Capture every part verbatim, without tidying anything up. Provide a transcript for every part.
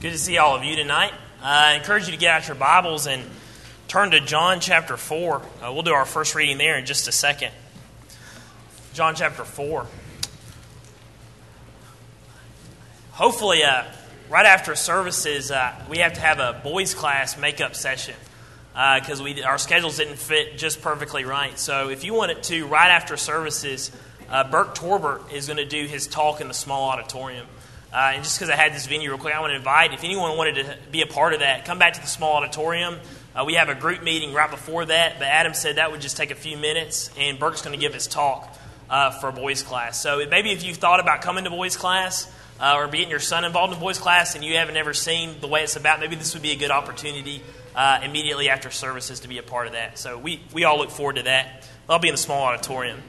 Good to see all of you tonight. Uh, I encourage you to get out your Bibles and turn to John chapter four. Uh, we'll do our first reading there in just a second. John chapter four. Hopefully, uh, right after services, uh, we have to have a boys' class makeup session because uh, we our schedules didn't fit just perfectly right. So if you wanted to, right after services, uh, Burke Torbert is going to do his talk in the small auditorium. Uh, and just because I had this venue real quick, I want to invite, if anyone wanted to be a part of that, come back to the small auditorium. Uh, we have a group meeting right before that, but Adam said that would just take a few minutes, and Burke's going to give his talk uh, for boys' class. So maybe if you've thought about coming to boys' class uh, or getting your son involved in boys' class and you haven't ever seen the way it's about, maybe this would be a good opportunity uh, immediately after services to be a part of that. So we, we all look forward to that. I'll be in the small auditorium.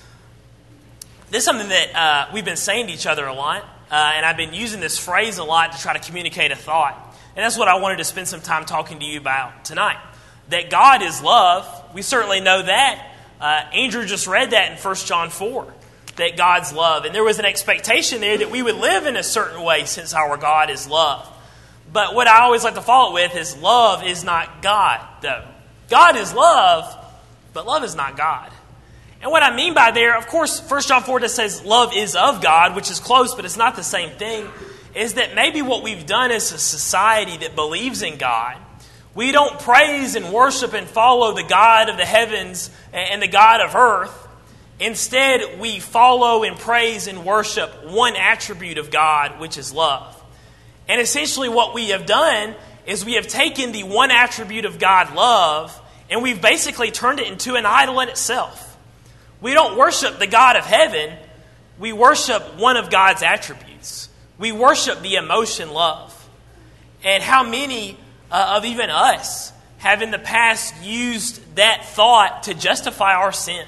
This is something that uh, we've been saying to each other a lot. Uh, and I've been using this phrase a lot to try to communicate a thought. And that's what I wanted to spend some time talking to you about tonight. That God is love. We certainly know that. Uh, Andrew just read that in First John four. That God's love. And there was an expectation there that we would live in a certain way since our God is love. But what I always like to follow it with is love is not God, though. God is love, but love is not God. And what I mean by there, of course, First John four just says love is of God, which is close, but it's not the same thing, is that maybe what we've done as a society that believes in God, we don't praise and worship and follow the God of the heavens and the God of earth. Instead, we follow and praise and worship one attribute of God, which is love. And essentially what we have done is we have taken the one attribute of God, love, and we've basically turned it into an idol in itself. We don't worship the God of heaven. We worship one of God's attributes. We worship the emotion love. And how many uh, of even us have in the past used that thought to justify our sin?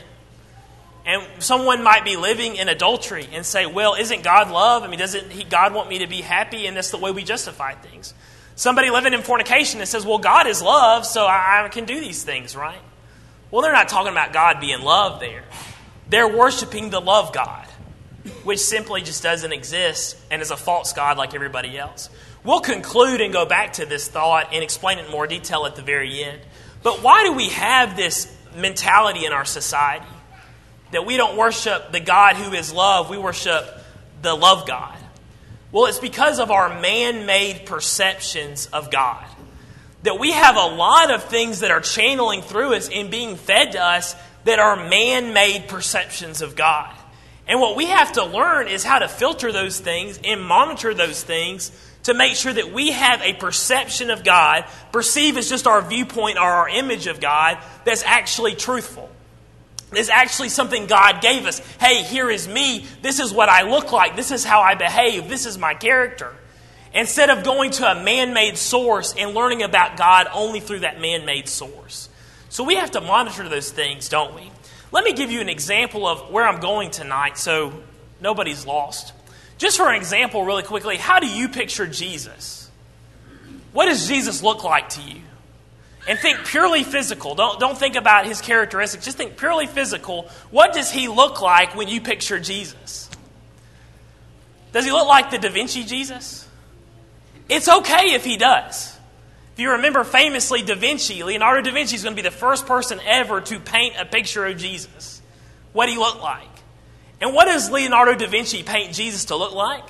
And someone might be living in adultery and say, well, isn't God love? I mean, doesn't he, God want me to be happy? And that's the way we justify things. Somebody living in fornication and says, well, God is love, so I, I can do these things, right? Well, they're not talking about God being love there. They're worshiping the love God, which simply just doesn't exist and is a false God like everybody else. We'll conclude and go back to this thought and explain it in more detail at the very end. But why do we have this mentality in our society that we don't worship the God who is love, we worship the love God? Well, it's because of our man-made perceptions of God. That we have a lot of things that are channeling through us and being fed to us that are man-made perceptions of God. And what we have to learn is how to filter those things and monitor those things to make sure that we have a perception of God, perceive as just our viewpoint or our image of God, that's actually truthful. It's actually something God gave us. Hey, here is me. This is what I look like. This is how I behave. This is my character. Instead of going to a man-made source and learning about God only through that man-made source. So we have to monitor those things, don't we? Let me give you an example of where I'm going tonight so nobody's lost. Just for an example really quickly, how do you picture Jesus? What does Jesus look like to you? And think purely physical. Don't, don't think about his characteristics. Just think purely physical. What does he look like when you picture Jesus? Does he look like the Da Vinci Jesus? It's okay if he does. If you remember famously Da Vinci, Leonardo da Vinci is going to be the first person ever to paint a picture of Jesus. What he looked like. And what does Leonardo da Vinci paint Jesus to look like?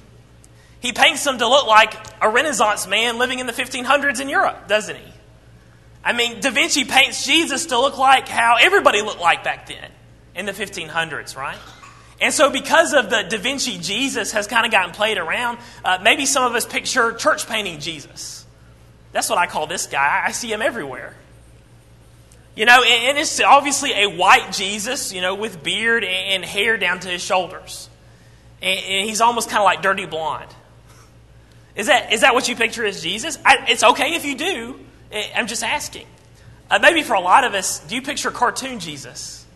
He paints him to look like a Renaissance man living in the fifteen hundreds in Europe, doesn't he? I mean, Da Vinci paints Jesus to look like how everybody looked like back then in the fifteen hundreds, right? And so because of the Da Vinci Jesus has kind of gotten played around, uh, maybe some of us picture church painting Jesus. That's what I call this guy. I see him everywhere. You know, and, and it's obviously a white Jesus, you know, with beard and, and hair down to his shoulders. And, and he's almost kind of like dirty blonde. Is that is that what you picture as Jesus? I, it's okay if you do. I'm just asking. Uh, maybe for a lot of us, do you picture cartoon Jesus?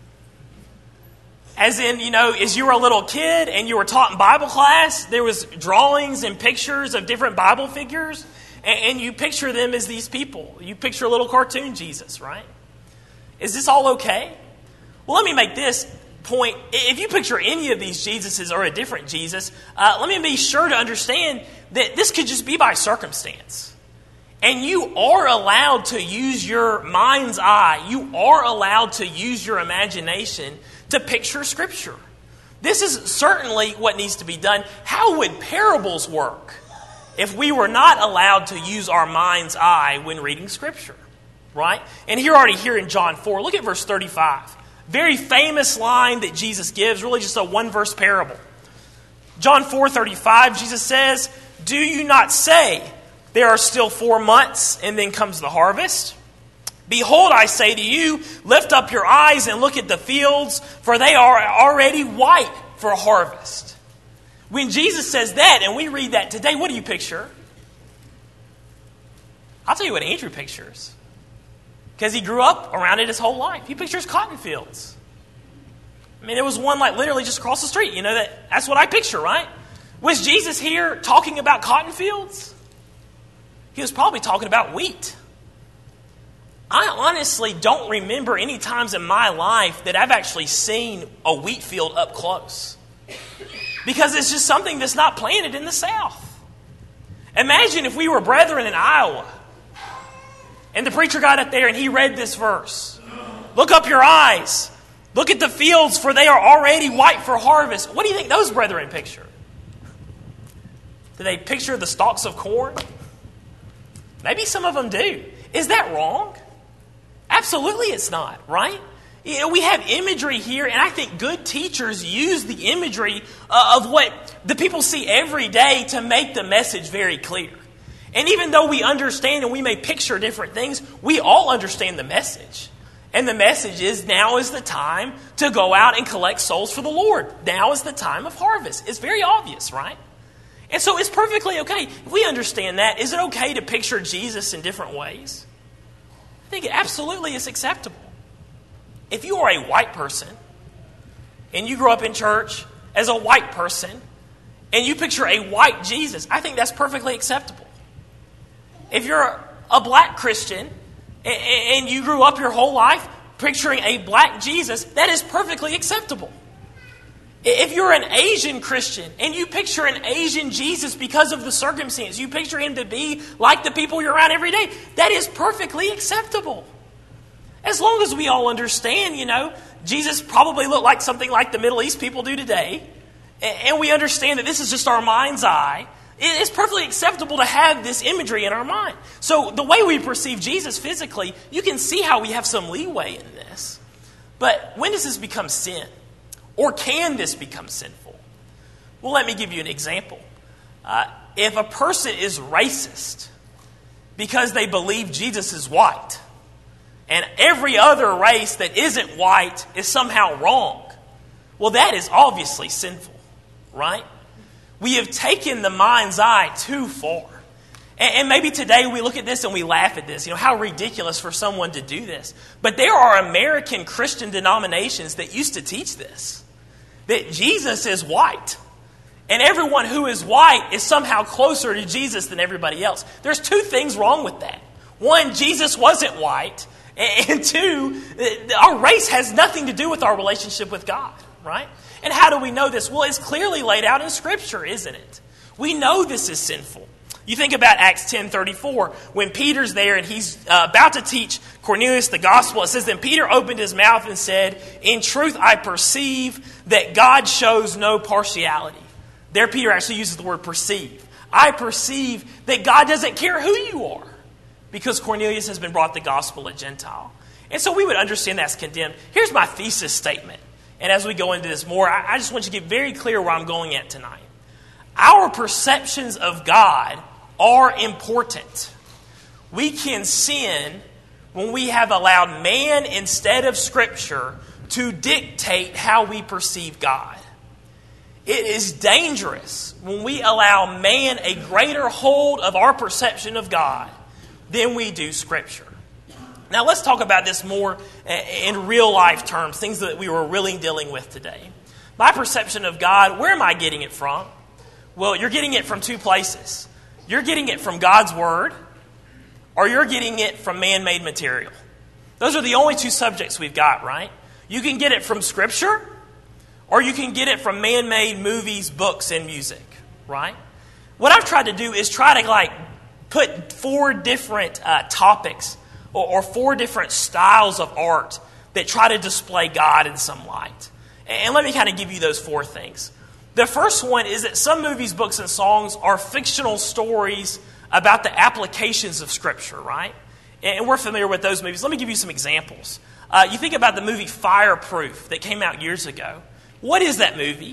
As in, you know, as you were a little kid and you were taught in Bible class, there was drawings and pictures of different Bible figures, and, and you picture them as these people. You picture a little cartoon Jesus, right? Is this all okay? Well, let me make this point, if you picture any of these Jesuses or a different Jesus, uh, let me be sure to understand that this could just be by circumstance. And you are allowed to use your mind's eye. You are allowed to use your imagination to picture Scripture. This is certainly what needs to be done. How would parables work if we were not allowed to use our mind's eye when reading Scripture? Right? And here already here in John four, look at verse thirty-five. Very famous line that Jesus gives, really just a one-verse parable. John four thirty-five, Jesus says, "Do you not say, there are still four months, and then comes the harvest? Behold, I say to you, lift up your eyes and look at the fields, for they are already white for harvest." When Jesus says that, and we read that today, what do you picture? I'll tell you what Andrew pictures. Because he grew up around it his whole life. He pictures cotton fields. I mean, it was one like literally just across the street. You know, that that's what I picture, right? Was Jesus here talking about cotton fields? He was probably talking about wheat. I honestly don't remember any times in my life that I've actually seen a wheat field up close. Because it's just something that's not planted in the South. Imagine if we were brethren in Iowa, and the preacher got up there and he read this verse. Look up your eyes. Look at the fields, for they are already white for harvest. What do you think those brethren picture? Do they picture the stalks of corn? Maybe some of them do. Is that wrong? Absolutely it's not, right? You know, we have imagery here, and I think good teachers use the imagery uh, of what the people see every day to make the message very clear. And even though we understand and we may picture different things, we all understand the message. And the message is, now is the time to go out and collect souls for the Lord. Now is the time of harvest. It's very obvious, right? And so it's perfectly okay. If we understand that, is it okay to picture Jesus in different ways? I think it absolutely is acceptable. If you are a white person, and you grew up in church as a white person, and you picture a white Jesus, I think that's perfectly acceptable. If you're a black Christian and you grew up your whole life picturing a black Jesus, that is perfectly acceptable. If you're an Asian Christian and you picture an Asian Jesus because of the circumstance, you picture him to be like the people you're around every day, that is perfectly acceptable. As long as we all understand, you know, Jesus probably looked like something like the Middle East people do today, and we understand that this is just our mind's eye, it's perfectly acceptable to have this imagery in our mind. So the way we perceive Jesus physically, you can see how we have some leeway in this. But when does this become sin? Or can this become sinful? Well, let me give you an example. Uh, if a person is racist because they believe Jesus is white, and every other race that isn't white is somehow wrong, well, that is obviously sinful, right? We have taken the mind's eye too far. And, and maybe today we look at this and we laugh at this. You know, how ridiculous for someone to do this. But there are American Christian denominations that used to teach this. That Jesus is white. And everyone who is white is somehow closer to Jesus than everybody else. There's two things wrong with that. One, Jesus wasn't white. And two, our race has nothing to do with our relationship with God, right? And how do we know this? Well, it's clearly laid out in Scripture, isn't it? We know this is sinful. You think about Acts ten thirty-four, when Peter's there and he's uh, about to teach Cornelius the gospel. It says, "Then Peter opened his mouth and said, 'In truth I perceive that God shows no partiality.'" There Peter actually uses the word perceive. I perceive that God doesn't care who you are, because Cornelius has been brought the gospel a Gentile. And so we would understand that's condemned. Here's my thesis statement. And as we go into this more, I just want you to get very clear where I'm going at tonight. Our perceptions of God are important. We can sin when we have allowed man instead of Scripture to dictate how we perceive God. It is dangerous when we allow man a greater hold of our perception of God than we do Scripture. Now let's talk about this more in real life terms, things that we were really dealing with today. My perception of God, where am I getting it from? Well, you're getting it from two places. You're getting it from God's Word, or you're getting it from man-made material. Those are the only two subjects we've got, right? You can get it from Scripture, or you can get it from man-made movies, books, and music, right? What I've tried to do is try to like put four different uh, topics or, or four different styles of art that try to display God in some light. And let me kind of give you those four things. The first one is that some movies, books, and songs are fictional stories about the applications of Scripture, right? And we're familiar with those movies. Let me give you some examples. Uh, you think about the movie Fireproof that came out years ago. What is that movie?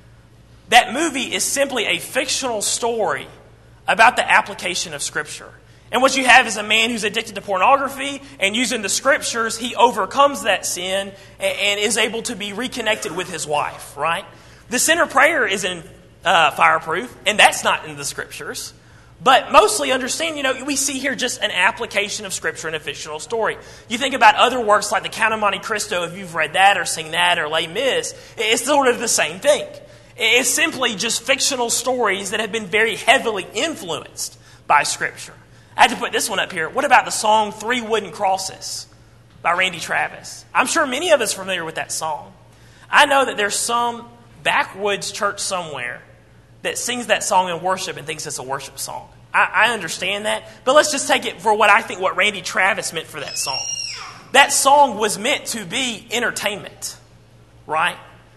That movie is simply a fictional story about the application of Scripture. And what you have is a man who's addicted to pornography, and using the Scriptures, he overcomes that sin and, and is able to be reconnected with his wife, right? The sinner prayer is in uh, Fireproof, and that's not in the Scriptures. But mostly understand, you know, we see here just an application of Scripture in a fictional story. You think about other works like The Count of Monte Cristo, if you've read that or seen that, or Les Mis, it's sort of the same thing. It's simply just fictional stories that have been very heavily influenced by Scripture. I had to put this one up here. What about the song Three Wooden Crosses by Randy Travis? I'm sure many of us are familiar with that song. I know that there's some backwoods church somewhere that sings that song in worship and thinks it's a worship song. I, I understand that, but let's just take it for what I think what Randy Travis meant for that song. That song was meant to be entertainment, right?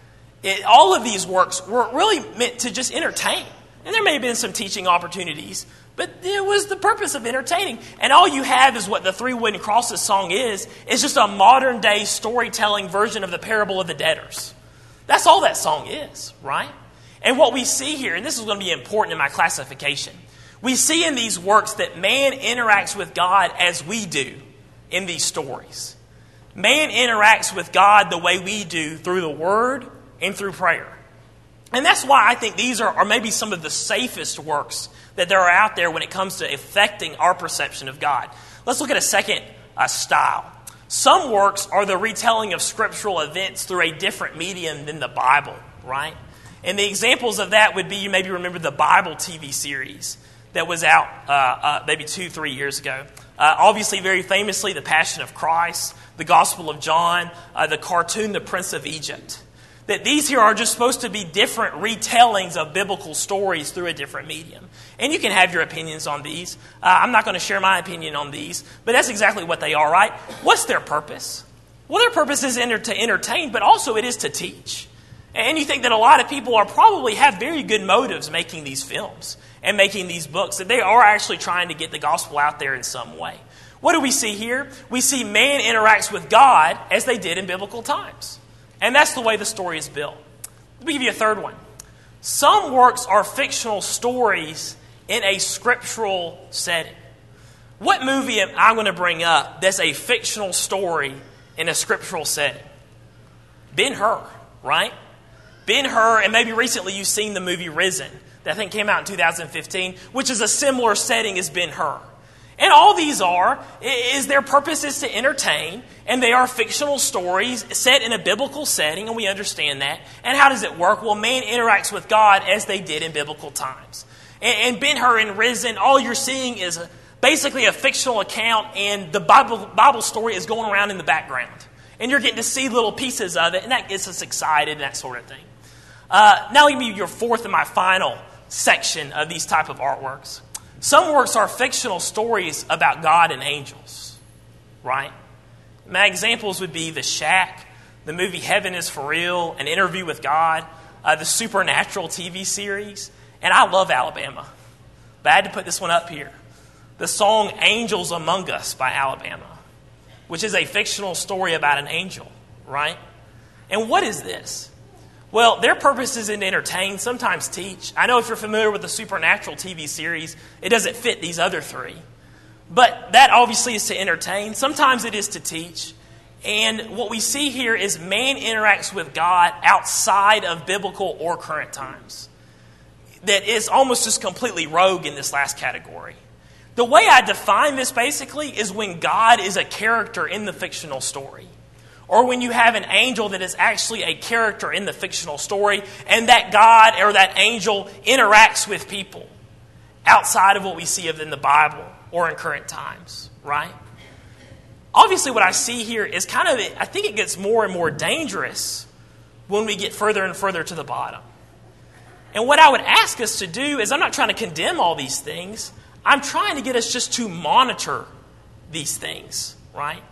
It, all of these works were really meant to just entertain. And there may have been some teaching opportunities, but it was the purpose of entertaining. And all you have is what the Three Wooden Crosses song is, is just a modern day storytelling version of the parable of the debtors. That's all that song is, right? And what we see here, and this is going to be important in my classification, we see in these works that man interacts with God as we do in these stories. Man interacts with God the way we do through the Word and through prayer. And that's why I think these are, are maybe some of the safest works that there are out there when it comes to affecting our perception of God. Let's look at a second uh, style. Some works are the retelling of scriptural events through a different medium than the Bible, right? And the examples of that would be, you maybe remember the Bible T V series that was out uh, uh, maybe two, three years ago. Uh, obviously, very famously, The Passion of Christ, the Gospel of John, uh, the cartoon The Prince of Egypt. That these here are just supposed to be different retellings of biblical stories through a different medium. And you can have your opinions on these. Uh, I'm not going to share my opinion on these, but that's exactly what they are, right? What's their purpose? Well, their purpose is enter- to entertain, but also it is to teach. And you think that a lot of people are probably have very good motives making these films and making these books, that they are actually trying to get the gospel out there in some way. What do we see here? We see man interacts with God as they did in biblical times. And that's the way the story is built. Let me give you a third one. Some works are fictional stories in a scriptural setting. What movie am I going to bring up that's a fictional story in a scriptural setting? Ben-Hur, right? Ben-Hur, and maybe recently you've seen the movie Risen, that I think came out in two thousand fifteen, which is a similar setting as Ben-Hur. And all these are, is their purpose is to entertain, and they are fictional stories set in a biblical setting, and we understand that. And how does it work? Well, man interacts with God as they did in biblical times. And, and Ben-Hur and Risen, all you're seeing is a, basically a fictional account, and the Bible, Bible story is going around in the background. And you're getting to see little pieces of it, and that gets us excited and that sort of thing. Uh, now let me give you your fourth and my final section of these type of artworks. Some works are fictional stories about God and angels, right? My examples would be The Shack, the movie Heaven is for Real, An Interview with God, uh, the Supernatural T V series, and I love Alabama. But I had to put this one up here. The song Angels Among Us by Alabama, which is a fictional story about an angel, right? And what is this? Well, their purpose is to entertain, sometimes teach. I know if you're familiar with the Supernatural T V series, it doesn't fit these other three. But that obviously is to entertain. Sometimes it is to teach. And what we see here is man interacts with God outside of biblical or current times. That is almost just completely rogue in this last category. The way I define this basically is when God is a character in the fictional story. Or when you have an angel that is actually a character in the fictional story, and that God or that angel interacts with people outside of what we see of in the Bible or in current times, right? Obviously what I see here is kind of, I think it gets more and more dangerous when we get further and further to the bottom. And what I would ask us to do is, I'm not trying to condemn all these things. I'm trying to get us just to monitor these things, right?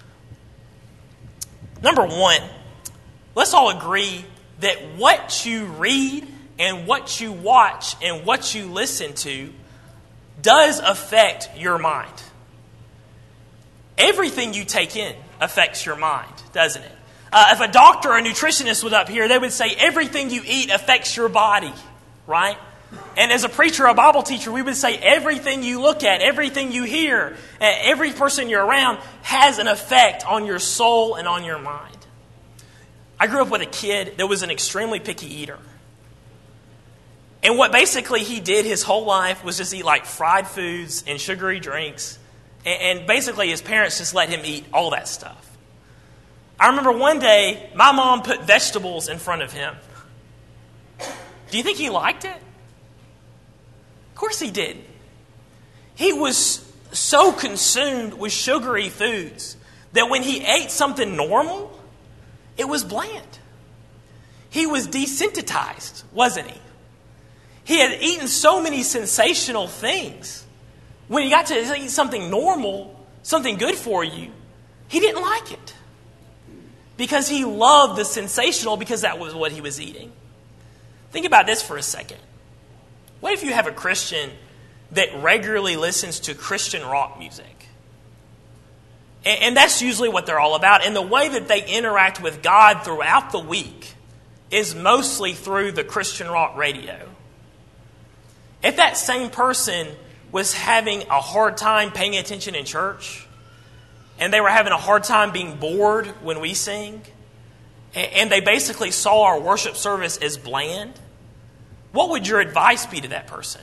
Number one, let's all agree that what you read and what you watch and what you listen to does affect your mind. Everything you take in affects your mind, doesn't it? Uh, if a doctor or a nutritionist was up here, they would say everything you eat affects your body, right? And as a preacher, a Bible teacher, we would say everything you look at, everything you hear, every person you're around has an effect on your soul and on your mind. I grew up with a kid that was an extremely picky eater. And what basically he did his whole life was just eat like fried foods and sugary drinks. And basically his parents just let him eat all that stuff. I remember one day, my mom put vegetables in front of him. Do you think he liked it? Of course he did. He was so consumed with sugary foods that when he ate something normal, it was bland. He was desensitized, wasn't he? He had eaten so many sensational things. When he got to eat something normal, something good for you, he didn't like it. Because he loved the sensational because that was what he was eating. Think about this for a second. What if you have a Christian that regularly listens to Christian rock music? And, and that's usually what they're all about. And the way that they interact with God throughout the week is mostly through the Christian rock radio. If that same person was having a hard time paying attention in church, and they were having a hard time being bored when we sing, and they basically saw our worship service as bland, what would your advice be to that person?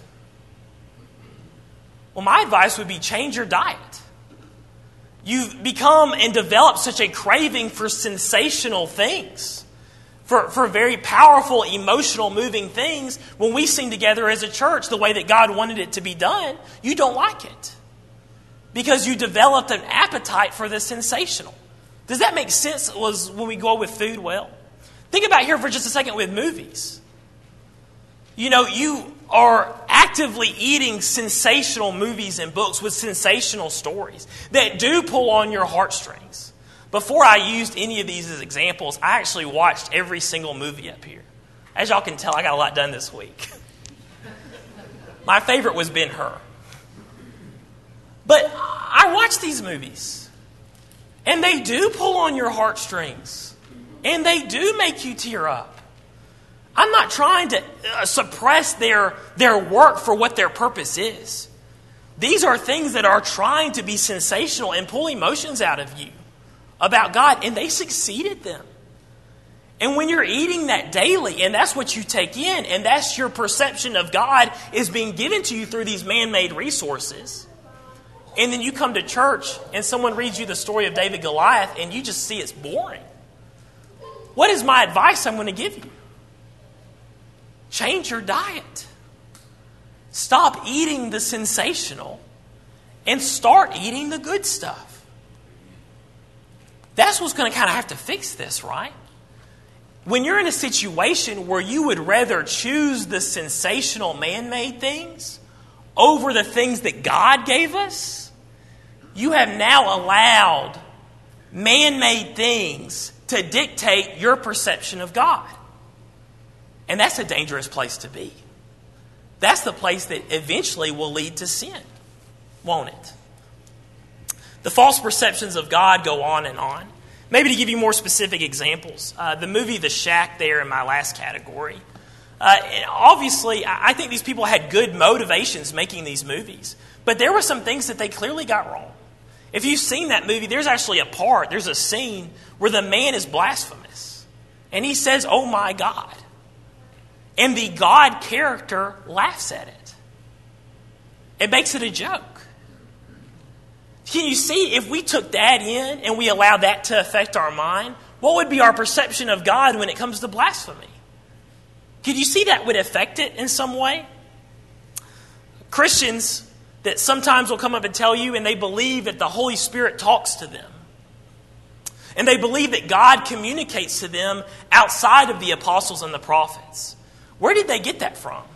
Well, my advice would be change your diet. You've become and developed such a craving for sensational things, for, for very powerful, emotional, moving things. When we sing together as a church the way that God wanted it to be done, you don't like it. Because you developed an appetite for the sensational. Does that make sense was when we go with food well? Think about here for just a second with movies. You know, you are actively eating sensational movies and books with sensational stories that do pull on your heartstrings. Before I used any of these as examples, I actually watched every single movie up here. As y'all can tell, I got a lot done this week. My favorite was Ben-Hur. But I watch these movies, and they do pull on your heartstrings, and they do make you tear up. I'm not trying to uh, suppress their, their work for what their purpose is. These are things that are trying to be sensational and pull emotions out of you about God, and they succeeded them. And when you're eating that daily, and that's what you take in, and that's your perception of God is being given to you through these man-made resources, and then you come to church and someone reads you the story of David Goliath and you just see it's boring. What is my advice I'm going to give you? Change your diet. Stop eating the sensational and start eating the good stuff. That's what's going to kind of have to fix this, right? When you're in a situation where you would rather choose the sensational man-made things over the things that God gave us, you have now allowed man-made things to dictate your perception of God. And that's a dangerous place to be. That's the place that eventually will lead to sin, won't it? The false perceptions of God go on and on. Maybe to give you more specific examples, uh, the movie The Shack there in my last category. Uh, obviously, I think these people had good motivations making these movies. But there were some things that they clearly got wrong. If you've seen that movie, there's actually a part, there's a scene where the man is blasphemous. And he says, "Oh my God." And the God character laughs at it. It makes it a joke. Can you see, if we took that in and we allowed that to affect our mind, what would be our perception of God when it comes to blasphemy? Could you see that would affect it in some way? Christians that sometimes will come up and tell you, and they believe that the Holy Spirit talks to them. And they believe that God communicates to them outside of the apostles and the prophets. Where did they get that from?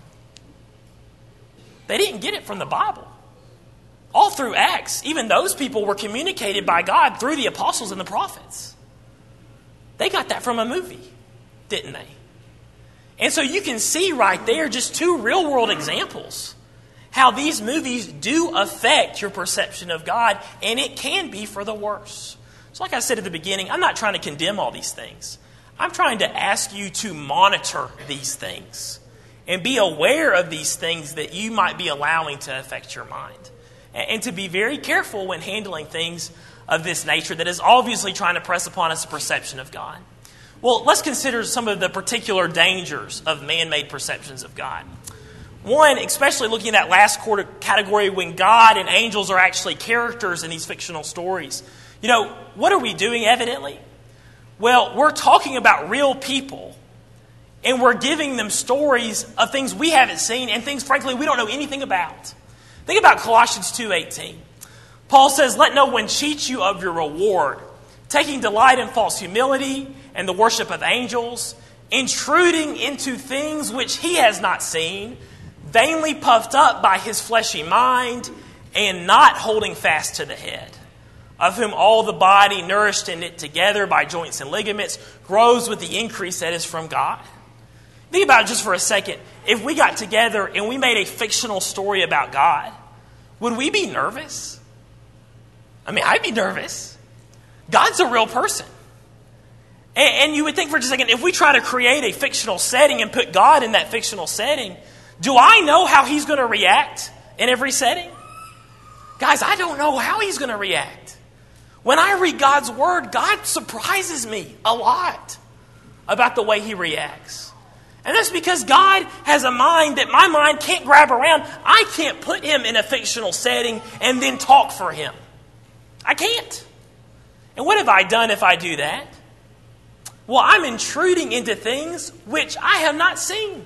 They didn't get it from the Bible. All through Acts, even those people were communicated by God through the apostles and the prophets. They got that from a movie, didn't they? And so you can see right there just two real-world examples how these movies do affect your perception of God, and it can be for the worse. So like I said at the beginning, I'm not trying to condemn all these things. I'm trying to ask you to monitor these things and be aware of these things that you might be allowing to affect your mind. And to be very careful when handling things of this nature that is obviously trying to press upon us a perception of God. Well, let's consider some of the particular dangers of man-made perceptions of God. One, especially looking at that last quarter category when God and angels are actually characters in these fictional stories. You know, what are we doing evidently? Well, we're talking about real people, and we're giving them stories of things we haven't seen and things, frankly, we don't know anything about. Think about Colossians two eighteen. Paul says, "Let no one cheat you of your reward, taking delight in false humility and the worship of angels, intruding into things which he has not seen, vainly puffed up by his fleshy mind, and not holding fast to the head, of whom all the body, nourished and knit together by joints and ligaments, grows with the increase that is from God." Think about it just for a second. If we got together and we made a fictional story about God, would we be nervous? I mean, I'd be nervous. God's a real person. And, and you would think for just a second, if we try to create a fictional setting and put God in that fictional setting, do I know how he's going to react in every setting? Guys, I don't know how he's going to react. When I read God's word, God surprises me a lot about the way he reacts. And that's because God has a mind that my mind can't grab around. I can't put him in a fictional setting and then talk for him. I can't. And what have I done if I do that? Well, I'm intruding into things which I have not seen.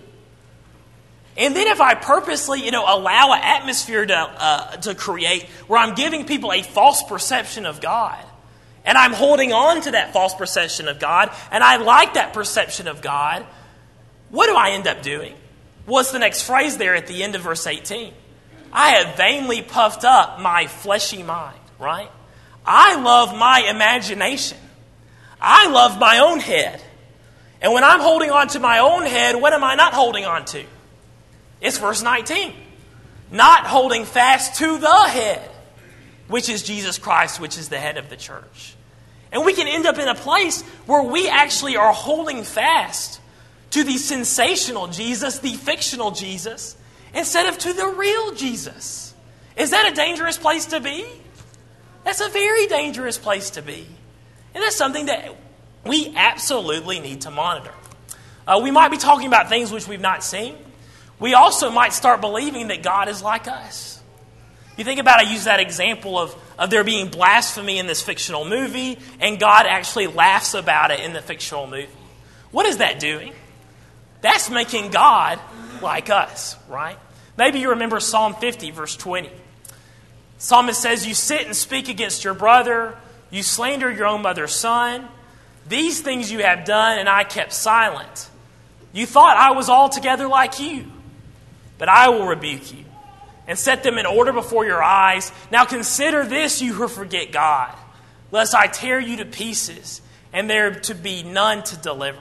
And then if I purposely, you know, allow an atmosphere to, uh, to create where I'm giving people a false perception of God, and I'm holding on to that false perception of God, and I like that perception of God, what do I end up doing? What's the next phrase there at the end of verse eighteen? I have vainly puffed up my fleshy mind, right? I love my imagination. I love my own head. And when I'm holding on to my own head, what am I not holding on to? It's verse nineteen. Not holding fast to the head, which is Jesus Christ, which is the head of the church. And we can end up in a place where we actually are holding fast to the sensational Jesus, the fictional Jesus, instead of to the real Jesus. Is that a dangerous place to be? That's a very dangerous place to be. And that's something that we absolutely need to monitor. Uh, we might be talking about things which we've not seen. We also might start believing that God is like us. You think about, I use that example of, of there being blasphemy in this fictional movie, and God actually laughs about it in the fictional movie. What is that doing? That's making God like us, right? Maybe you remember Psalm fifty, verse twenty. Psalmist says, "You sit and speak against your brother. You slander your own mother's son. These things you have done, and I kept silent. You thought I was altogether like you, but I will rebuke you and set them in order before your eyes. Now consider this, you who forget God, lest I tear you to pieces, and there to be none to deliver."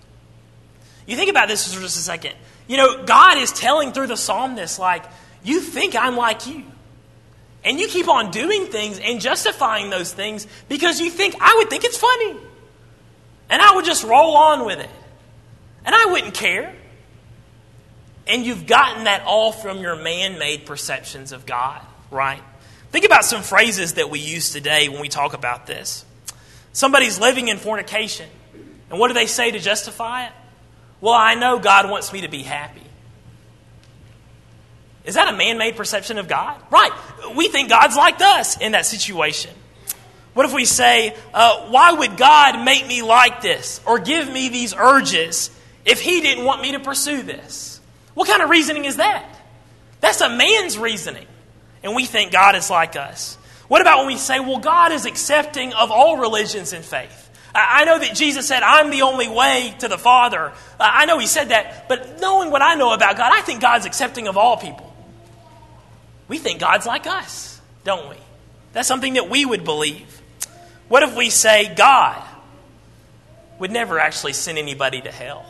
You think about this for just a second. You know, God is telling through the psalm this, like, you think I'm like you. And you keep on doing things and justifying those things because you think, I would think it's funny. And I would just roll on with it. And I wouldn't care. And you've gotten that all from your man-made perceptions of God, right? Think about some phrases that we use today when we talk about this. Somebody's living in fornication. And what do they say to justify it? Well, I know God wants me to be happy. Is that a man-made perception of God? Right. We think God's like us in that situation. What if we say, uh, why would God make me like this or give me these urges if he didn't want me to pursue this? What kind of reasoning is that? That's a man's reasoning. And we think God is like us. What about when we say, well, God is accepting of all religions and faith. I know that Jesus said, I'm the only way to the Father. I know he said that, but knowing what I know about God, I think God's accepting of all people. We think God's like us, don't we? That's something that we would believe. What if we say God would never actually send anybody to hell?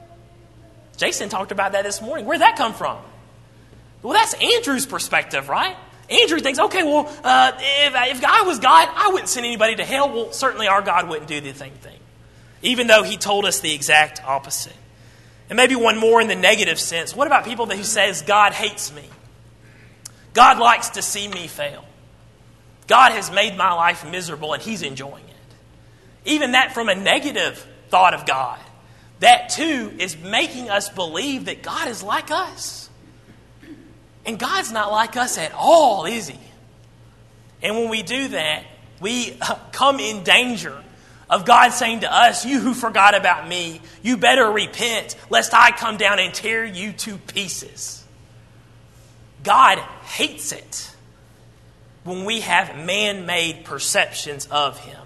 Jason talked about that this morning. Where'd that come from? Well, that's Andrew's perspective, right? Andrew thinks, okay, well, uh, if, if God was God, I wouldn't send anybody to hell. Well, certainly our God wouldn't do the same thing, even though he told us the exact opposite. And maybe one more in the negative sense. What about people that who says God hates me? God likes to see me fail. God has made my life miserable and he's enjoying it. Even that from a negative thought of God, that too is making us believe that God is like us. And God's not like us at all, is he? And when we do that, we come in danger of God saying to us, you who forgot about me, you better repent, lest I come down and tear you to pieces. God hates it when we have man-made perceptions of him.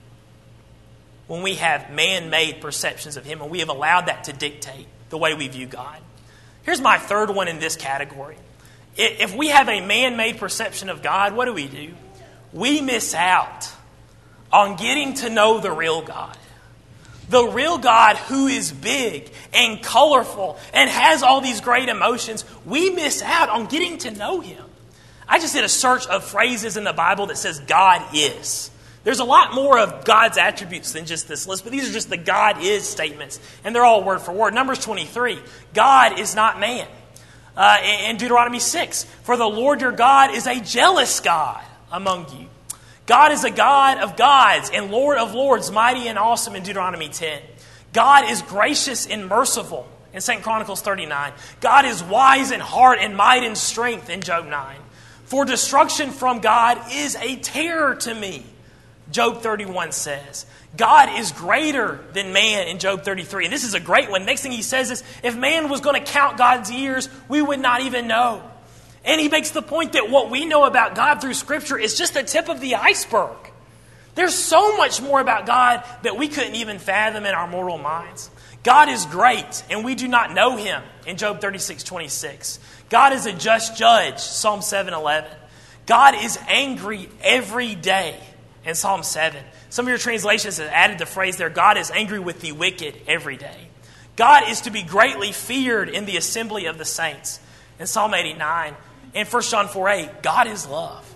When we have man-made perceptions of him, and we have allowed that to dictate the way we view God. Here's my third one in this category. If we have a man-made perception of God, what do we do? We miss out on getting to know the real God. The real God who is big and colorful and has all these great emotions. We miss out on getting to know him. I just did a search of phrases in the Bible that says God is. There's a lot more of God's attributes than just this list, but these are just the God is statements, and they're all word for word. Numbers twenty-three, God is not man. Uh, in Deuteronomy six, for the Lord your God is a jealous God among you. God is a God of gods and Lord of lords, mighty and awesome in Deuteronomy ten. God is gracious and merciful in Second Chronicles thirty-nine. God is wise in heart and might and strength in Job nine. For destruction from God is a terror to me, Job thirty-one says. God is greater than man in Job thirty-three. And this is a great one. Next thing he says is, if man was going to count God's years, we would not even know. And he makes the point that what we know about God through Scripture is just the tip of the iceberg. There's so much more about God that we couldn't even fathom in our mortal minds. God is great, and we do not know him in Job thirty-six twenty-six. God is a just judge, Psalm seven eleven. God is angry every day in Psalm seven. Some of your translations have added the phrase there, God is angry with the wicked every day. God is to be greatly feared in the assembly of the saints in Psalm eighty-nine. And First John four eight, God is love.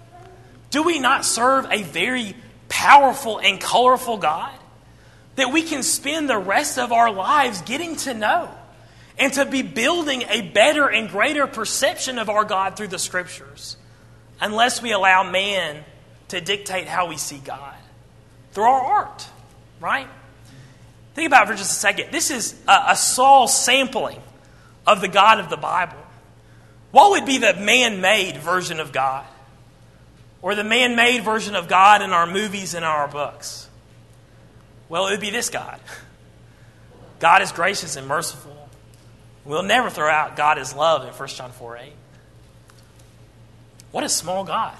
Do we not serve a very powerful and colorful God that we can spend the rest of our lives getting to know and to be building a better and greater perception of our God through the Scriptures, unless we allow man to dictate how we see God through our art, right? Think about it for just a second. This is a, a Saul sampling of the God of the Bible. What would be the man-made version of God? Or the man-made version of God in our movies and our books? Well, it would be this God. God is gracious and merciful. We'll never throw out God is love in First John four eight. What a small God.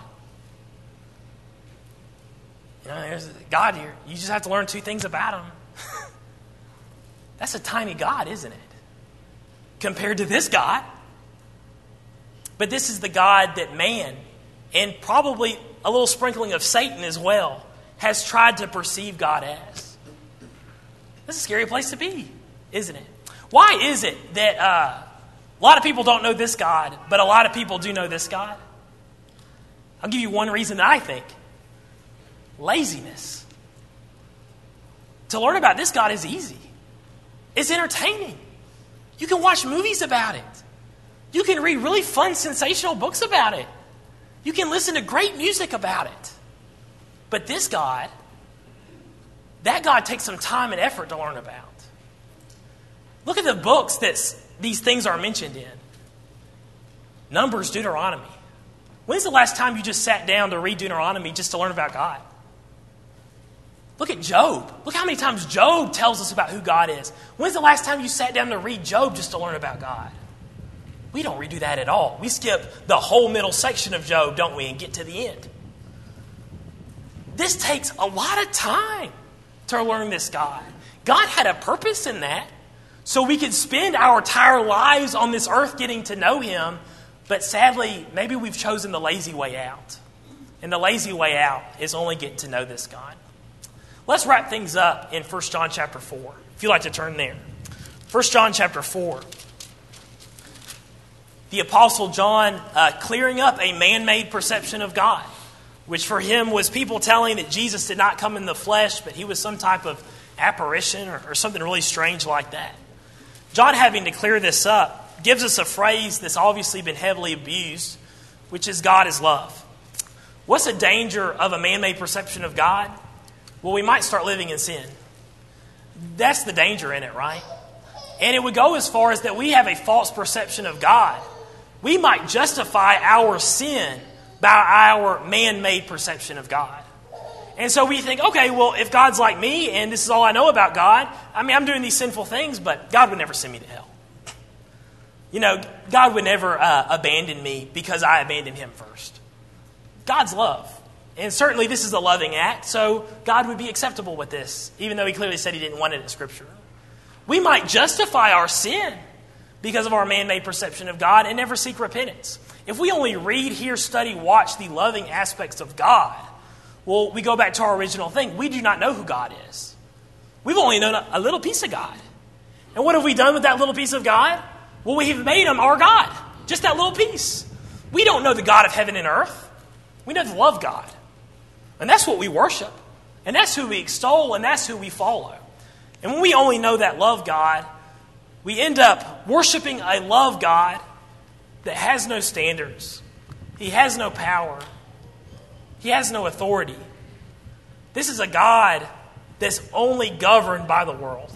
You know, there's God here. You just have to learn two things about him. That's a tiny God, isn't it? Compared to this God. But this is the God that man, and probably a little sprinkling of Satan as well, has tried to perceive God as. That's a scary place to be, isn't it? Why is it that uh, a lot of people don't know this God, but a lot of people do know this God? I'll give you one reason that I think. Laziness. To learn about this God is easy. It's entertaining. You can watch movies about it. You can read really fun, sensational books about it. You can listen to great music about it. But this God, that God takes some time and effort to learn about. Look at the books that these things are mentioned in. Numbers, Deuteronomy. When's the last time you just sat down to read Deuteronomy just to learn about God? Look at Job. Look how many times Job tells us about who God is. When's the last time you sat down to read Job just to learn about God? We don't redo that at all. We skip the whole middle section of Job, don't we, and get to the end. This takes a lot of time to learn this God. God had a purpose in that, so we could spend our entire lives on this earth getting to know Him, but sadly, maybe we've chosen the lazy way out. And the lazy way out is only getting to know this God. Let's wrap things up in First John chapter four, if you'd like to turn there. First John chapter four. The Apostle John uh, clearing up a man-made perception of God, which for him was people telling that Jesus did not come in the flesh, but He was some type of apparition or, or something really strange like that. John, having to clear this up, gives us a phrase that's obviously been heavily abused, which is God is love. What's the danger of a man-made perception of God? Well, we might start living in sin. That's the danger in it, right? And it would go as far as that we have a false perception of God. We might justify our sin by our man-made perception of God. And so we think, okay, well, if God's like me and this is all I know about God, I mean, I'm doing these sinful things, but God would never send me to hell. You know, God would never uh, abandon me because I abandoned Him first. God's love. And certainly this is a loving act, so God would be acceptable with this, even though He clearly said He didn't want it in Scripture. We might justify our sin because of our man-made perception of God and never seek repentance. If we only read, hear, study, watch the loving aspects of God, well, we go back to our original thing. We do not know who God is. We've only known a little piece of God. And what have we done with that little piece of God? Well, we have made Him our God. Just that little piece. We don't know the God of heaven and earth. We know the love God. And that's what we worship. And that's who we extol, and that's who we follow. And when we only know that love God, we end up worshiping a love God that has no standards. He has no power. He has no authority. This is a God that's only governed by the world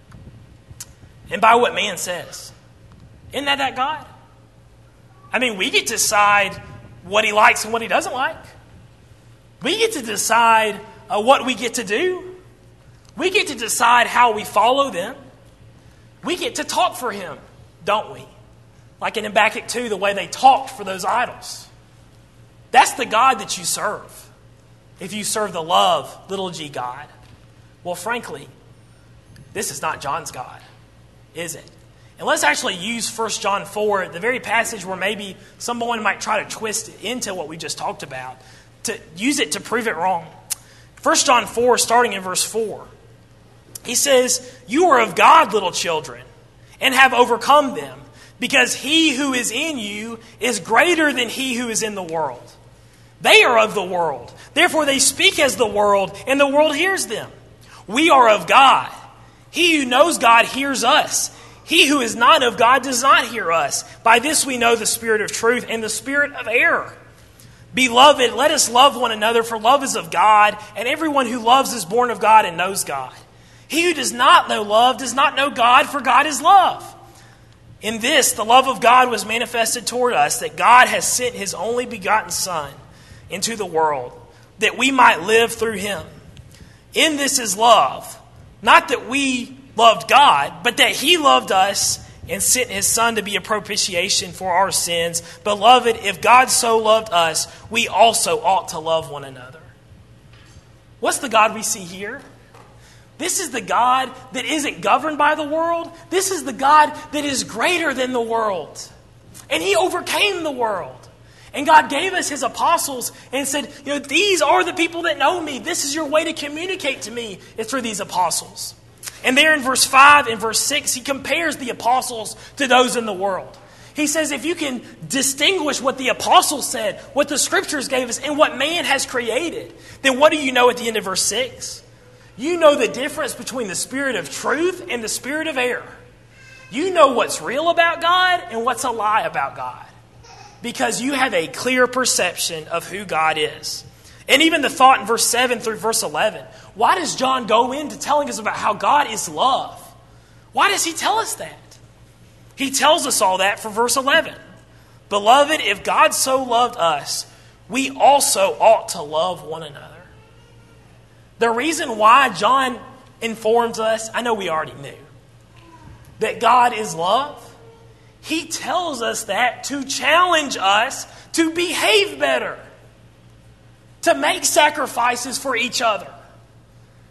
and by what man says. Isn't that that God? I mean, we get to decide what He likes and what He doesn't like. We get to decide uh, what we get to do. We get to decide how we follow them. We get to talk for Him, don't we? Like in Habakkuk two, the way they talked for those idols. That's the God that you serve. If you serve the love, little g God. Well, frankly, this is not John's God, is it? And let's actually use First John four, the very passage where maybe someone might try to twist it into what we just talked about, to use it to prove it wrong. First John four, starting in verse four. He says, "You are of God, little children, and have overcome them, because He who is in you is greater than he who is in the world. They are of the world. Therefore they speak as the world, and the world hears them. We are of God. He who knows God hears us. He who is not of God does not hear us. By this we know the spirit of truth and the spirit of error. Beloved, let us love one another, for love is of God, and everyone who loves is born of God and knows God. He who does not know love does not know God, for God is love. In this, the love of God was manifested toward us, that God has sent His only begotten Son into the world, that we might live through Him. In this is love, not that we loved God, but that He loved us and sent His Son to be a propitiation for our sins. Beloved, if God so loved us, we also ought to love one another." What's the God we see here? This is the God that isn't governed by the world. This is the God that is greater than the world. And He overcame the world. And God gave us His apostles and said, you know, these are the people that know me. This is your way to communicate to me. It's through these apostles. And there in verse five and verse six, He compares the apostles to those in the world. He says, if you can distinguish what the apostles said, what the Scriptures gave us, and what man has created, then what do you know at the end of verse six? You know the difference between the spirit of truth and the spirit of error. You know what's real about God and what's a lie about God, because you have a clear perception of who God is. And even the thought in verse seven through verse eleven, why does John go into telling us about how God is love? Why does he tell us that? He tells us all that for verse eleven. Beloved, if God so loved us, we also ought to love one another. The reason why John informs us, I know we already knew, that God is love. He tells us that to challenge us to behave better, to make sacrifices for each other,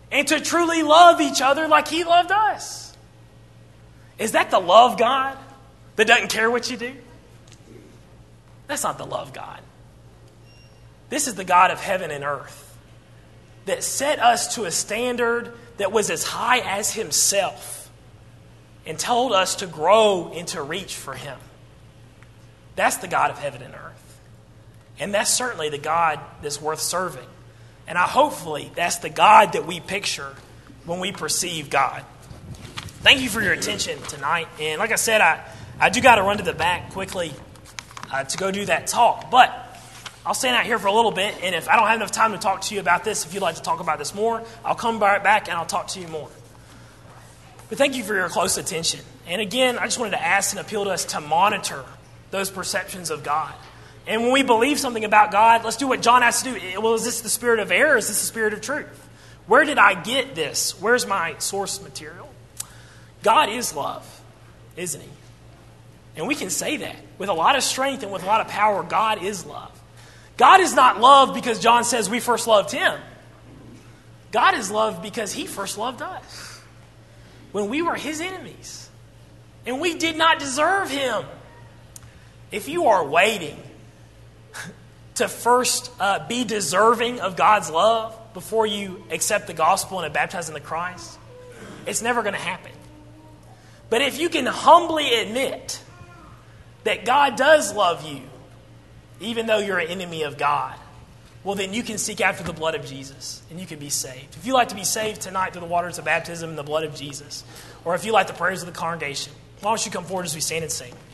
and to truly love each other like he loved us. Is that the love God that doesn't care what you do? That's not the love God. This is the God of heaven and earth that set us to a standard that was as high as himself and told us to grow and to reach for him. That's the God of heaven and earth. And that's certainly the God that's worth serving. And I hopefully that's the God that we picture when we perceive God. Thank you for your attention tonight. And like I said, I, I do got to run to the back quickly uh, to go do that talk. But I'll stand out here for a little bit. And if I don't have enough time to talk to you about this, if you'd like to talk about this more, I'll come right back and I'll talk to you more. But thank you for your close attention. And again, I just wanted to ask and appeal to us to monitor those perceptions of God. And when we believe something about God, let's do what John has to do. Well, is this the spirit of error? Is this the spirit of truth? Where did I get this? Where's my source material? God is love, isn't he? And we can say that with a lot of strength and with a lot of power. God is love. God is not love because John says we first loved him. God is love because he first loved us when we were his enemies. And we did not deserve him. If you are waiting to first uh, be deserving of God's love before you accept the gospel and are baptized in the Christ, it's never going to happen. But if you can humbly admit that God does love you, even though you're an enemy of God, well, then you can seek after the blood of Jesus and you can be saved. If you like to be saved tonight through the waters of baptism and the blood of Jesus, or if you like the prayers of the congregation, why don't you come forward as we stand and sing?